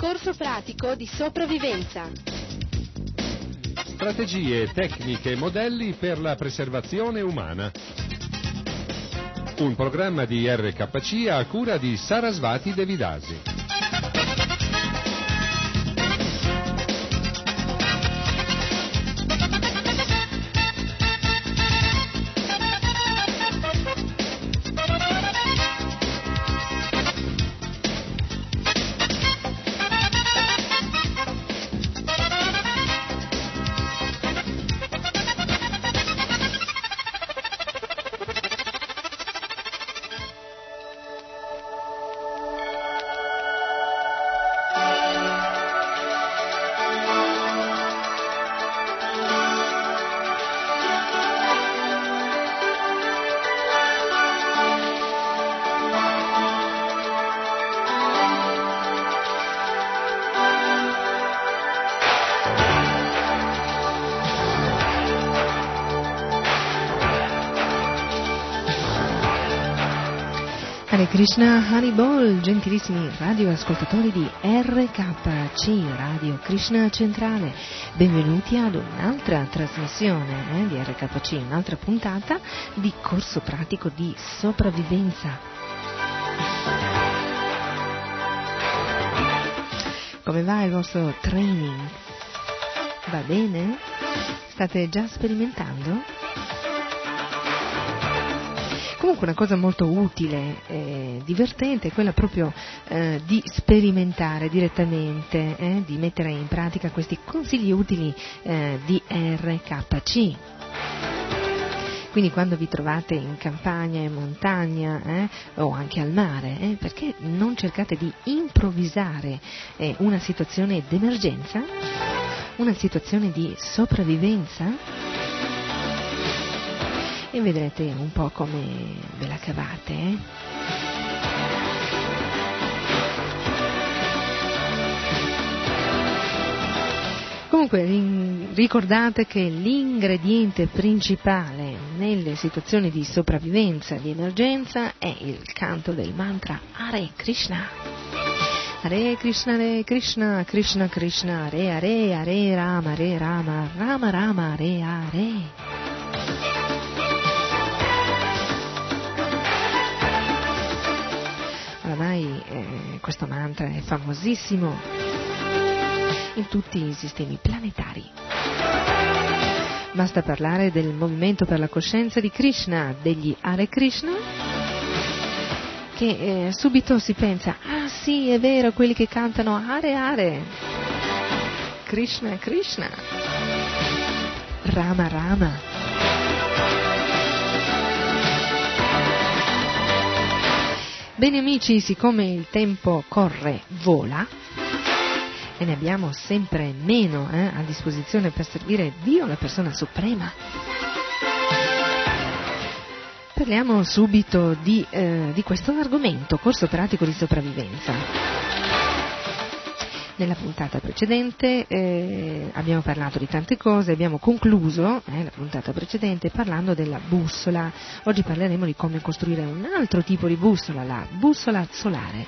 Corso pratico di sopravvivenza. Strategie, tecniche e modelli per la preservazione umana. Un programma di RKC a cura di Sarasvati Devidasi. Hare Krishna, Haribol, gentilissimi radioascoltatori di RKC, Radio Krishna Centrale. Benvenuti ad un'altra trasmissione di RKC, un'altra puntata di corso pratico di sopravvivenza. Come va il vostro training? Va bene? State già sperimentando? Comunque una cosa molto utile e divertente è quella proprio di sperimentare direttamente, di mettere in pratica questi consigli utili di RKC. Quindi quando vi trovate in campagna, in montagna o anche al mare, perché non cercate di improvvisare una situazione d'emergenza, una situazione di sopravvivenza? E vedrete un po' come ve la cavate. Comunque ricordate che l'ingrediente principale nelle situazioni di sopravvivenza, di emergenza, è il canto del mantra Hare Krishna. Hare Krishna, Hare Krishna, Krishna Krishna, Hare Hare, Hare Rama, Rama Rama, Hare Hare. Oramai questo mantra è famosissimo in tutti i sistemi planetari. Basta parlare del movimento per la coscienza di Krishna, degli Hare Krishna, che subito si pensa, ah sì, è vero, quelli che cantano Hare Hare, Krishna Krishna, Rama Rama. Bene amici, siccome il tempo corre, vola, e ne abbiamo sempre meno a disposizione per servire Dio, la persona suprema, parliamo subito di questo argomento, corso pratico di sopravvivenza. Nella puntata precedente abbiamo parlato di tante cose, abbiamo concluso la puntata precedente parlando della bussola. Oggi parleremo di come costruire un altro tipo di bussola, la bussola solare.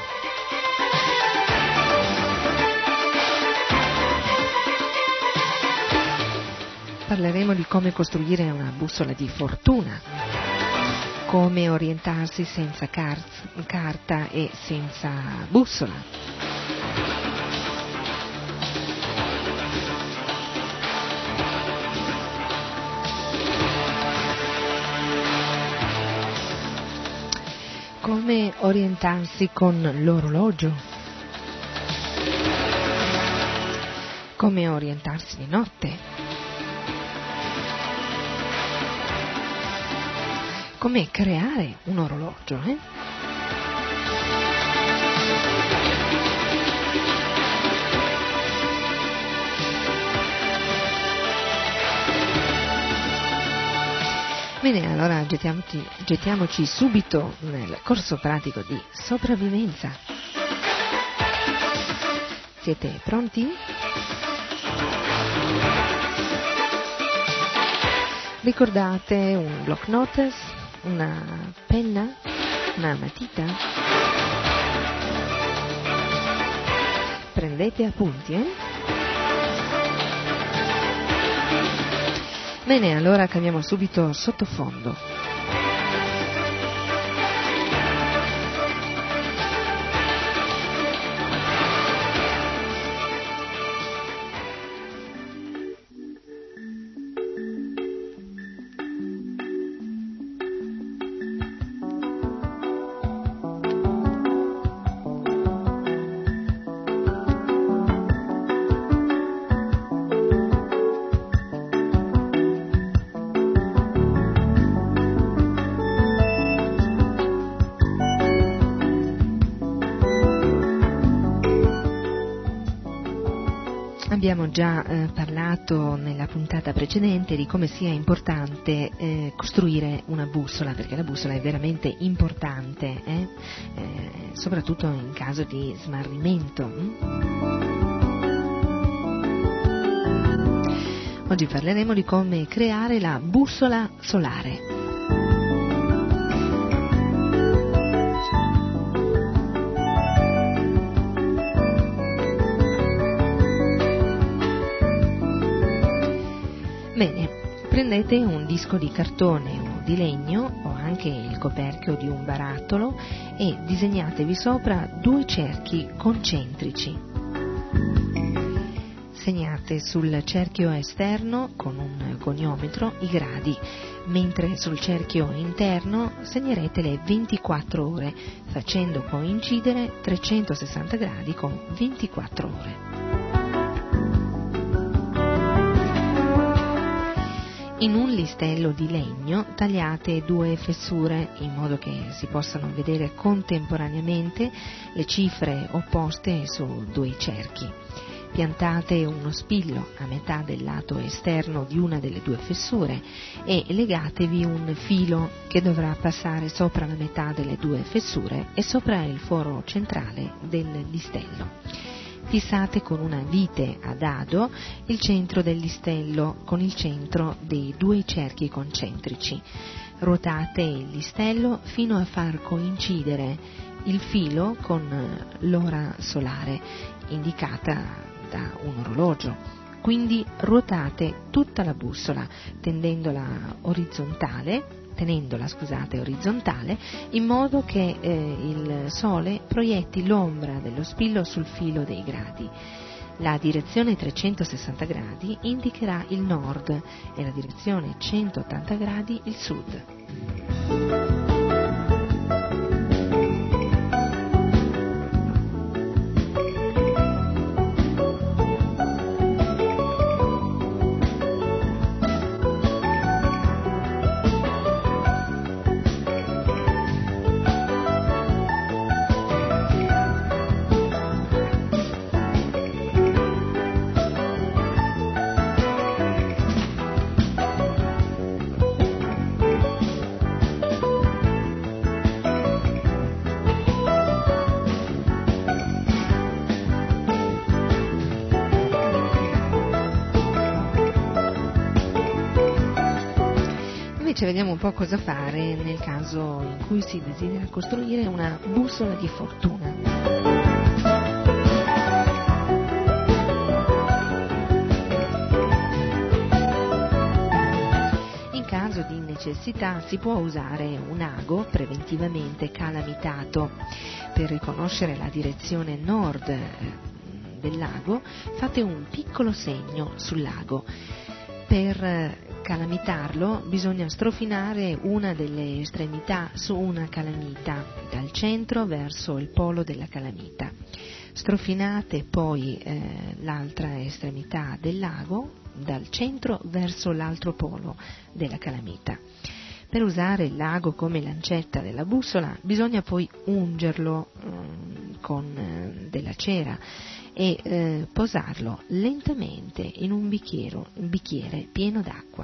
Parleremo di come costruire una bussola di fortuna, come orientarsi senza carta e senza bussola. Come orientarsi con l'orologio, come orientarsi di notte, come creare un orologio, Bene, allora gettiamoci subito nel corso pratico di sopravvivenza. Siete pronti? Ricordate un block notes, una penna, una matita prendete appunti, Bene, allora cambiamo subito sottofondo. Abbiamo già parlato nella puntata precedente di come sia importante costruire una bussola, perché la bussola è veramente importante, soprattutto in caso di smarrimento. Oggi parleremo di come creare la bussola solare. Bene, prendete un disco di cartone o di legno o anche il coperchio di un barattolo e disegnatevi sopra 2 cerchi concentrici. Segnate sul cerchio esterno con un goniometro i gradi, mentre sul cerchio interno segnerete le 24 ore, facendo coincidere 360 gradi con 24 ore. In un listello di legno tagliate 2 fessure in modo che si possano vedere contemporaneamente le cifre opposte su 2 cerchi. Piantate uno spillo a metà del lato esterno di una delle 2 fessure e legatevi un filo che dovrà passare sopra la metà delle 2 fessure e sopra il foro centrale del listello. Fissate con una vite a dado il centro del listello con il centro dei 2 cerchi concentrici. Ruotate il listello fino a far coincidere il filo con l'ora solare indicata da un orologio. Quindi ruotate tutta la bussola tenendola orizzontale in modo che il sole proietti l'ombra dello spillo sul filo dei gradi. La direzione 360 gradi indicherà il nord e la direzione 180 gradi il sud. Vediamo un po' cosa fare nel caso in cui si desidera costruire una bussola di fortuna. In caso di necessità si può usare un ago preventivamente calamitato. Per riconoscere la direzione nord del lago fate un piccolo segno sul lago. Per calamitarlo bisogna strofinare una delle estremità su una calamita, dal centro verso il polo della calamita. Strofinate poi l'altra estremità del lago, dal centro verso l'altro polo della calamita. Per usare il lago come lancetta della bussola bisogna poi ungerlo con della cera e posarlo lentamente in un bicchiere pieno d'acqua.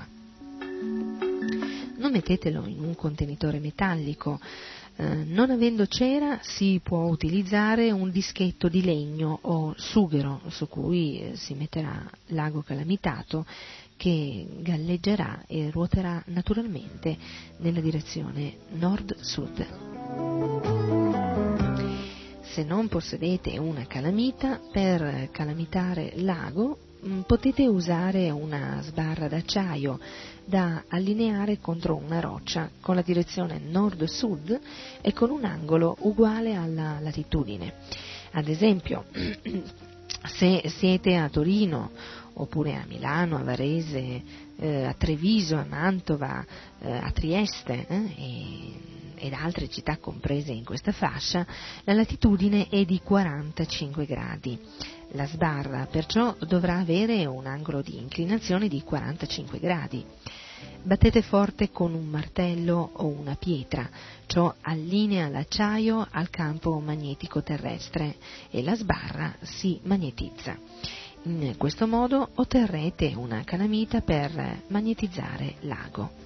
Non mettetelo in un contenitore metallico. Non avendo cera si può utilizzare un dischetto di legno o sughero su cui si metterà l'ago calamitato che galleggerà e ruoterà naturalmente nella direzione nord-sud. Se non possedete una calamita, per calamitare l'ago potete usare una sbarra d'acciaio da allineare contro una roccia con la direzione nord-sud e con un angolo uguale alla latitudine. Ad esempio, se siete a Torino oppure a Milano, a Varese, a Treviso, a Mantova, a Trieste ed altre città comprese in questa fascia, la latitudine è di 45 gradi. La sbarra perciò dovrà avere un angolo di inclinazione di 45 gradi. Battete forte con un martello o una pietra, ciò allinea l'acciaio al campo magnetico terrestre e la sbarra si magnetizza. In questo modo otterrete una calamita per magnetizzare l'ago.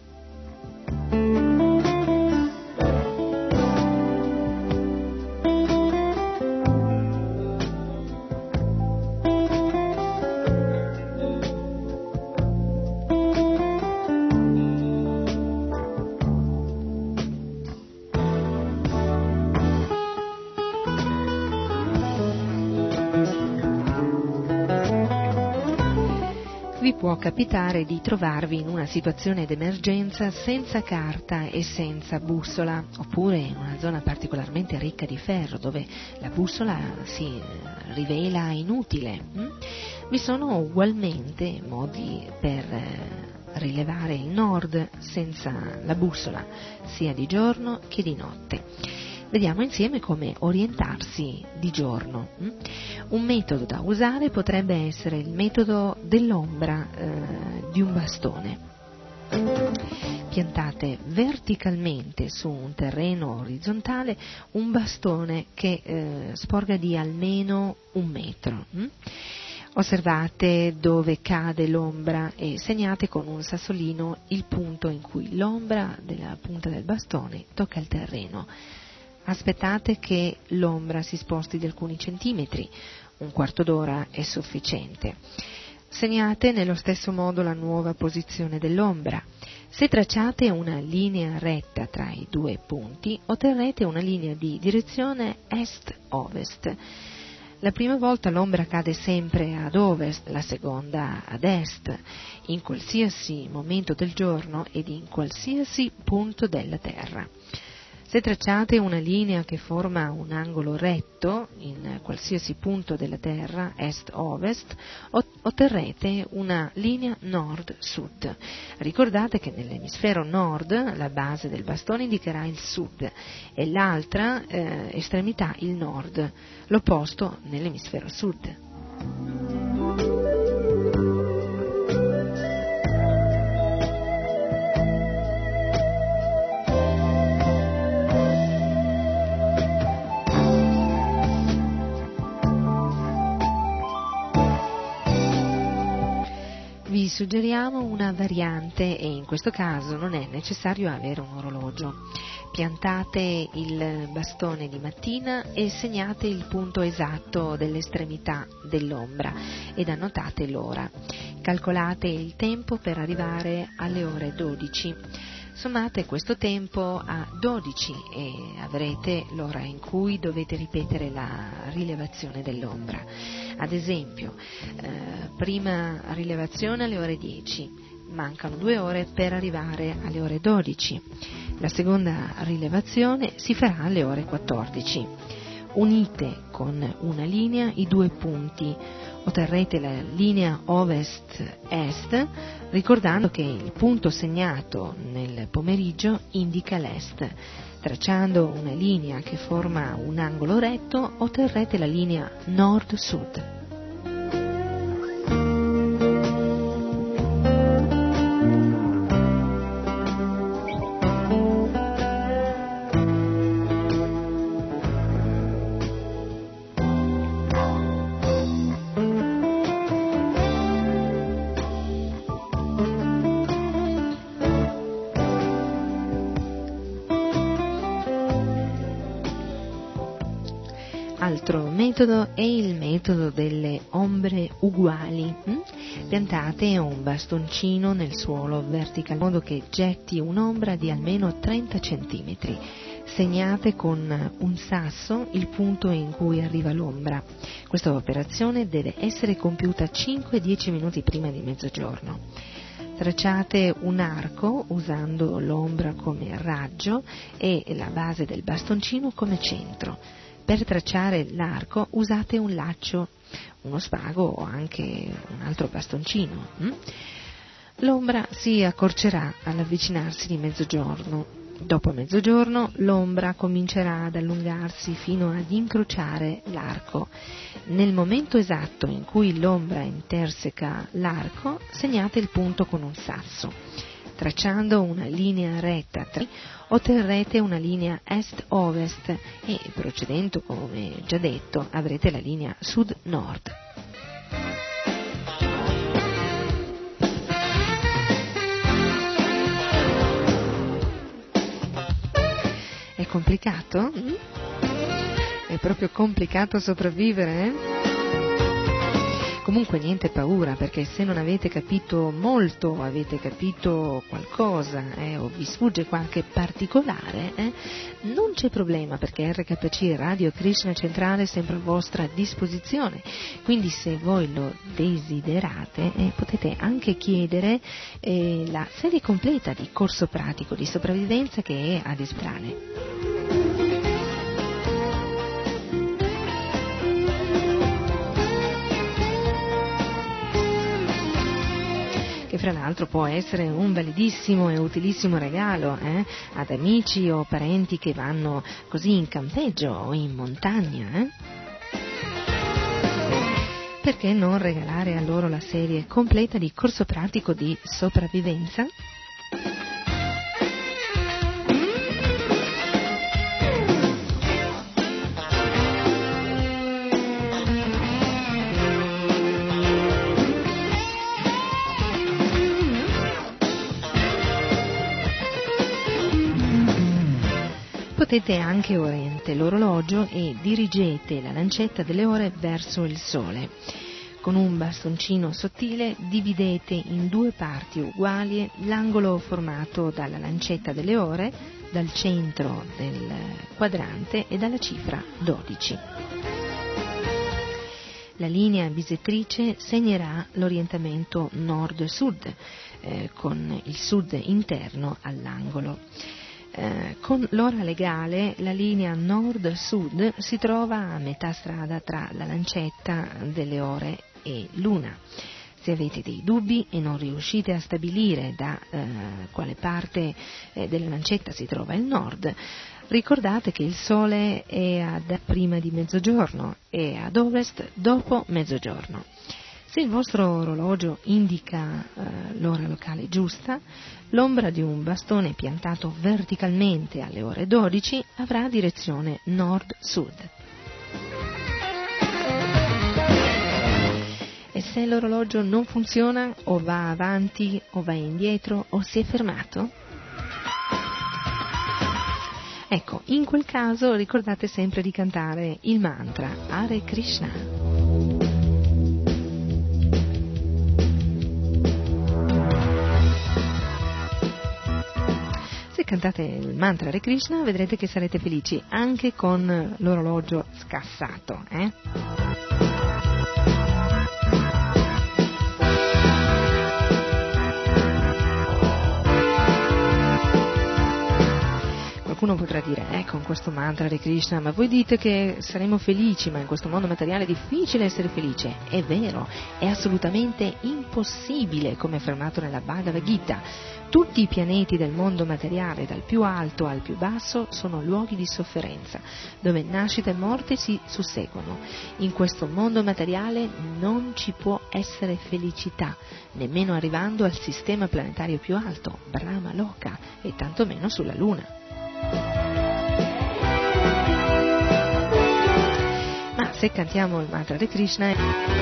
Può capitare di trovarvi in una situazione d'emergenza senza carta e senza bussola, oppure in una zona particolarmente ricca di ferro dove la bussola si rivela inutile. Vi sono ugualmente modi per rilevare il nord senza la bussola, sia di giorno che di notte. Vediamo insieme come orientarsi di giorno. Un metodo da usare potrebbe essere il metodo dell'ombra di un bastone. Piantate verticalmente su un terreno orizzontale un bastone che sporga di almeno 1 metro. Osservate dove cade l'ombra e segnate con un sassolino il punto in cui l'ombra della punta del bastone tocca il terreno. Aspettate che l'ombra si sposti di alcuni centimetri, 1/4 d'ora è sufficiente. Segnate nello stesso modo la nuova posizione dell'ombra. Se tracciate una linea retta tra i 2 punti, otterrete una linea di direzione est-ovest. La prima volta l'ombra cade sempre ad ovest, la seconda ad est, in qualsiasi momento del giorno ed in qualsiasi punto della terra. Se tracciate una linea che forma un angolo retto in qualsiasi punto della Terra, est-ovest, otterrete una linea nord-sud. Ricordate che nell'emisfero nord la base del bastone indicherà il sud e l'altra estremità il nord, l'opposto nell'emisfero sud. Vi suggeriamo una variante e in questo caso non è necessario avere un orologio. Piantate il bastone di mattina e segnate il punto esatto dell'estremità dell'ombra ed annotate l'ora. Calcolate il tempo per arrivare alle ore 12. Sommate questo tempo a 12 e avrete l'ora in cui dovete ripetere la rilevazione dell'ombra. Ad esempio, prima rilevazione alle ore 10, mancano 2 ore per arrivare alle ore 12. La seconda rilevazione si farà alle ore 14. Unite con una linea i 2 punti, otterrete la linea ovest-est, ricordando che il punto segnato nel pomeriggio indica l'est. Tracciando una linea che forma un angolo retto, otterrete la linea nord-sud. Altro metodo è il metodo delle ombre uguali. Piantate un bastoncino nel suolo verticalmente in modo che getti un'ombra di almeno 30 cm. segnate con un sasso il punto in cui arriva l'ombra. Questa operazione deve essere compiuta 5-10 minuti prima di mezzogiorno. Tracciate un arco usando l'ombra come raggio e la base del bastoncino come centro. Per tracciare l'arco usate un laccio, uno spago o anche un altro bastoncino. L'ombra si accorcerà all'avvicinarsi di mezzogiorno. Dopo mezzogiorno l'ombra comincerà ad allungarsi fino ad incrociare l'arco. Nel momento esatto in cui l'ombra interseca l'arco, segnate il punto con un sasso. Tracciando una linea retta otterrete una linea est-ovest e procedendo come già detto avrete la linea sud-nord. È complicato? È proprio complicato sopravvivere? Comunque niente paura, perché se non avete capito molto, avete capito qualcosa o vi sfugge qualche particolare, non c'è problema, perché RKC Radio Krishna Centrale è sempre a vostra disposizione. Quindi se voi lo desiderate potete anche chiedere la serie completa di corso pratico di sopravvivenza che è ad Esplane. Che fra l'altro può essere un validissimo e utilissimo regalo ad amici o parenti che vanno così in campeggio o in montagna. Perché non regalare a loro la serie completa di corso pratico di sopravvivenza? Potete anche orientare l'orologio e dirigete la lancetta delle ore verso il sole. Con un bastoncino sottile dividete in due parti uguali l'angolo formato dalla lancetta delle ore, dal centro del quadrante e dalla cifra 12. La linea bisettrice segnerà l'orientamento nord-sud, con il sud interno all'angolo. Con l'ora legale la linea nord-sud si trova a metà strada tra la lancetta delle ore e luna. Se avete dei dubbi e non riuscite a stabilire da quale parte della lancetta si trova il nord, ricordate che il sole è prima di mezzogiorno e ad ovest dopo mezzogiorno. Se il vostro orologio indica l'ora locale giusta, l'ombra di un bastone piantato verticalmente alle ore 12 avrà direzione nord-sud. E se l'orologio non funziona, o va avanti o va indietro o si è fermato? Ecco, in quel caso ricordate sempre di cantare il mantra Hare Krishna. Se cantate il mantra Hare Krishna vedrete che sarete felici anche con l'orologio scassato. Qualcuno potrà dire, con questo mantra Hare Krishna, ma voi dite che saremo felici, ma in questo mondo materiale è difficile essere felice. È vero, è assolutamente impossibile, come affermato nella Bhagavad Gita. Tutti i pianeti del mondo materiale, dal più alto al più basso, sono luoghi di sofferenza, dove nascita e morte si susseguono. In questo mondo materiale non ci può essere felicità, nemmeno arrivando al sistema planetario più alto, Brahma Loka, e tantomeno sulla Luna. Ma se cantiamo il mantra di Krishna,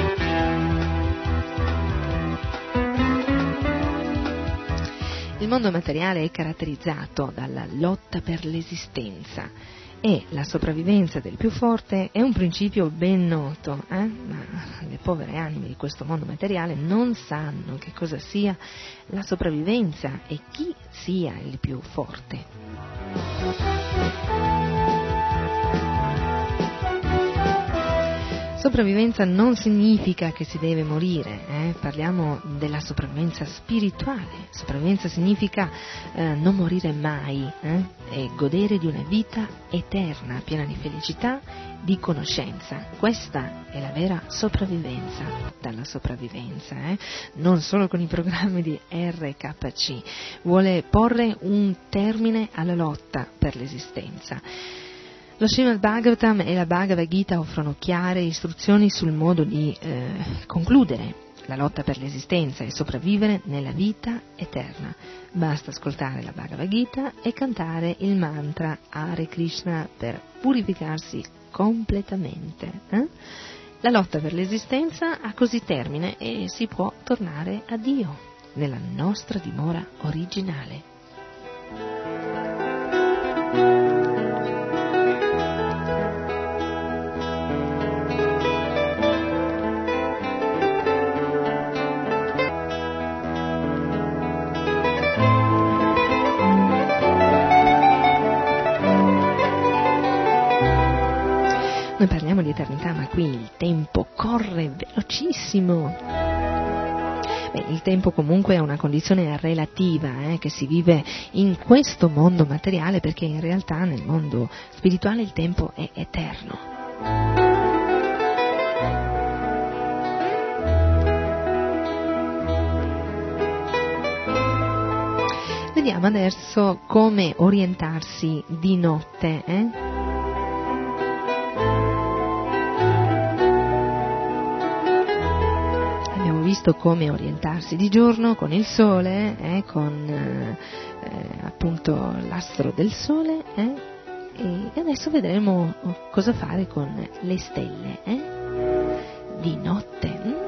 il mondo materiale è caratterizzato dalla lotta per l'esistenza e la sopravvivenza del più forte è un principio ben noto, ma le povere anime di questo mondo materiale non sanno che cosa sia la sopravvivenza e chi sia il più forte. Sopravvivenza non significa che si deve morire, parliamo della sopravvivenza spirituale. Sopravvivenza significa non morire mai e godere di una vita eterna, piena di felicità, di conoscenza. Questa è la vera sopravvivenza dalla sopravvivenza, non solo con i programmi di RKC. Vuole porre un termine alla lotta per l'esistenza. Lo Srimad Bhagavatam e la Bhagavad Gita offrono chiare istruzioni sul modo di concludere la lotta per l'esistenza e sopravvivere nella vita eterna. Basta ascoltare la Bhagavad Gita e cantare il mantra Hare Krishna per purificarsi completamente. La lotta per l'esistenza ha così termine e si può tornare a Dio nella nostra dimora originale. Noi parliamo di eternità, ma qui il tempo corre velocissimo. Il tempo comunque è una condizione relativa che si vive in questo mondo materiale, perché in realtà nel mondo spirituale il tempo è eterno. Vediamo adesso come orientarsi di notte. Visto come orientarsi di giorno con il sole, con appunto l'astro del sole, e adesso vedremo cosa fare con le stelle di notte.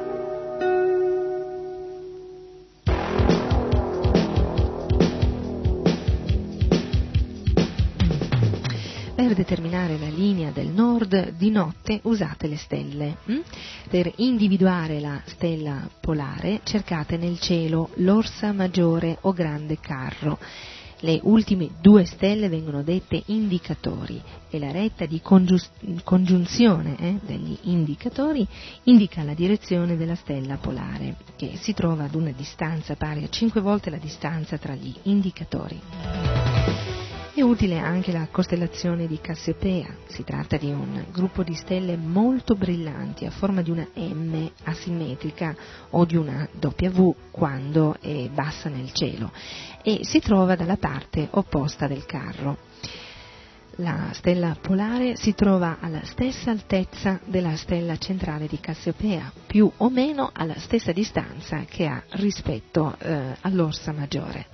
Per determinare la linea del nord di notte usate le stelle. Per individuare la stella polare cercate nel cielo l'Orsa Maggiore o Grande Carro. Le ultime 2 stelle vengono dette indicatori e la retta di congiunzione degli indicatori indica la direzione della stella polare, che si trova ad una distanza pari a 5 volte la distanza tra gli indicatori. È utile anche la costellazione di Cassiopea. Si tratta di un gruppo di stelle molto brillanti a forma di una M asimmetrica o di una W quando è bassa nel cielo e si trova dalla parte opposta del carro. La stella polare si trova alla stessa altezza della stella centrale di Cassiopea, più o meno alla stessa distanza che ha rispetto all'Orsa Maggiore.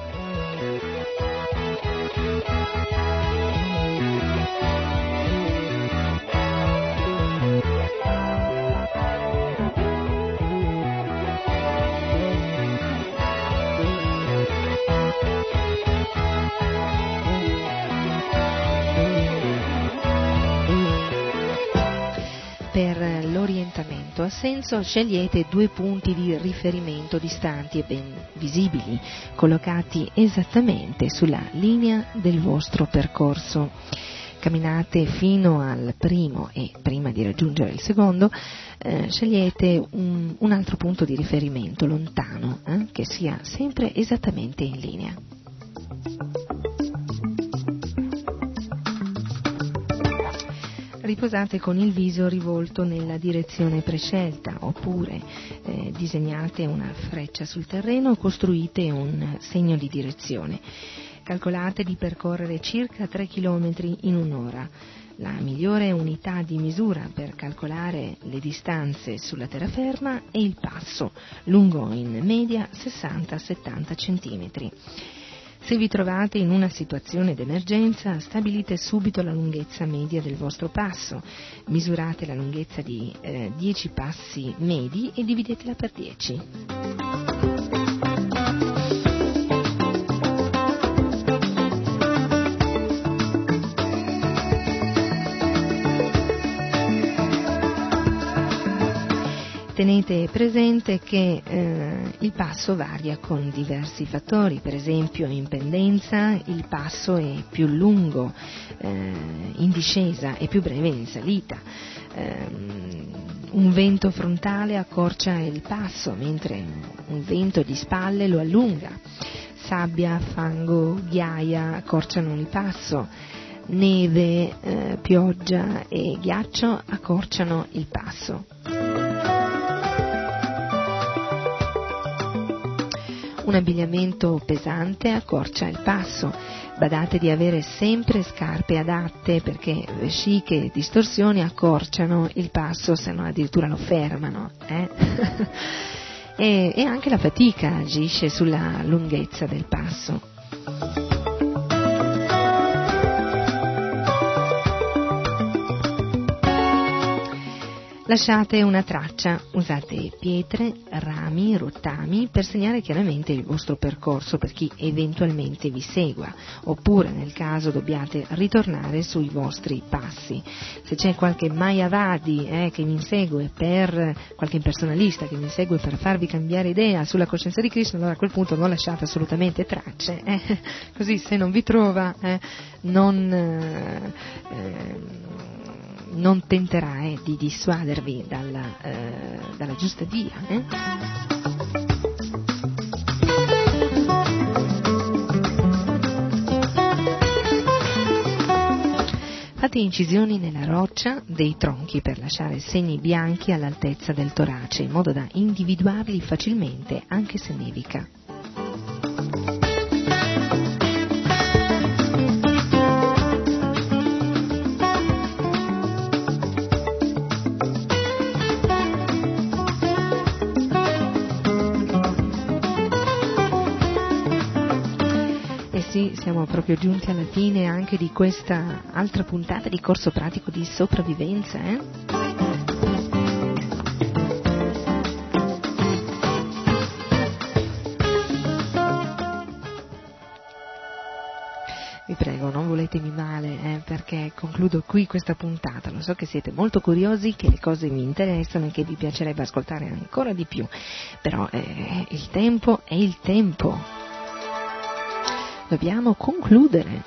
Per l'orientamento a senso scegliete 2 punti di riferimento distanti e ben visibili, collocati esattamente sulla linea del vostro percorso. Camminate fino al primo e prima di raggiungere il secondo scegliete un altro punto di riferimento lontano che sia sempre esattamente in linea. Riposate con il viso rivolto nella direzione prescelta, oppure disegnate una freccia sul terreno o costruite un segno di direzione. Calcolate di percorrere circa 3 km in un'ora. La migliore unità di misura per calcolare le distanze sulla terraferma è il passo, lungo in media 60-70 cm. Se vi trovate in una situazione d'emergenza, stabilite subito la lunghezza media del vostro passo, misurate la lunghezza di 10 passi medi e dividetela per 10. tenete presente che il passo varia con diversi fattori, per esempio in pendenza il passo è più lungo, in discesa è più breve in salita, un vento frontale accorcia il passo mentre un vento di spalle lo allunga, sabbia, fango, ghiaia accorciano il passo, neve, pioggia e ghiaccio accorciano il passo. Un abbigliamento pesante accorcia il passo. Badate di avere sempre scarpe adatte perché chic e distorsioni accorciano il passo, se no addirittura lo fermano. E anche la fatica agisce sulla lunghezza del passo. Lasciate una traccia, usate pietre, rami, rottami per segnare chiaramente il vostro percorso per chi eventualmente vi segua, oppure nel caso dobbiate ritornare sui vostri passi. Se c'è qualche Mayavadi che mi insegue qualche impersonalista che mi insegue per farvi cambiare idea sulla coscienza di Krishna, allora a quel punto non lasciate assolutamente tracce, così se non vi trova non tenterà di dissuadervi dalla giusta via. Fate incisioni nella roccia dei tronchi per lasciare segni bianchi all'altezza del torace, in modo da individuarli facilmente anche se nevica. Siamo proprio giunti alla fine anche di questa altra puntata di corso pratico di sopravvivenza. Vi prego, non voletemi male, perché concludo qui questa puntata. Lo so che siete molto curiosi, che le cose vi interessano e che vi piacerebbe ascoltare ancora di più, però il tempo è il tempo. Dobbiamo concludere.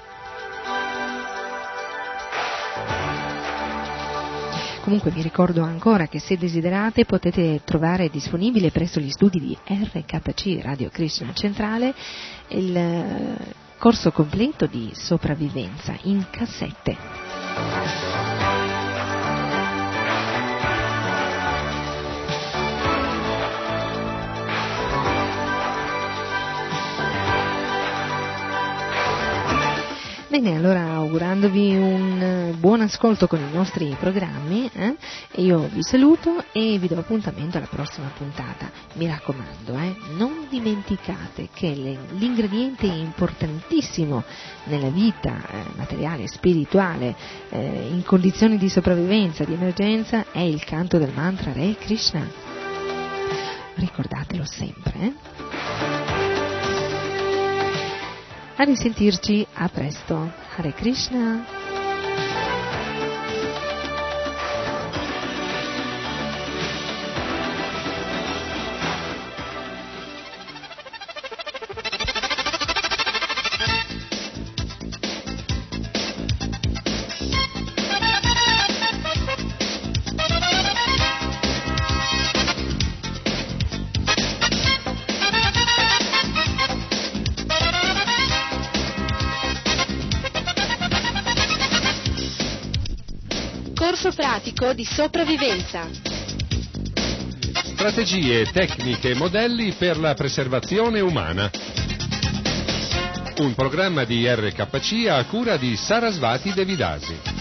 Comunque vi ricordo ancora che se desiderate potete trovare disponibile presso gli studi di RKC Radio Krishna Centrale il corso completo di sopravvivenza in cassette. Bene, allora augurandovi un buon ascolto con i nostri programmi, io vi saluto e vi do appuntamento alla prossima puntata. Mi raccomando, non dimenticate che l'ingrediente importantissimo nella vita materiale e spirituale in condizioni di sopravvivenza, di emergenza, è il canto del mantra Hare Krishna. Ricordatelo sempre, A risentirci, a presto. Hare Krishna. Corso pratico di sopravvivenza. Strategie, tecniche e modelli per la preservazione umana. Un programma di RKC a cura di Sarasvati Devidasi.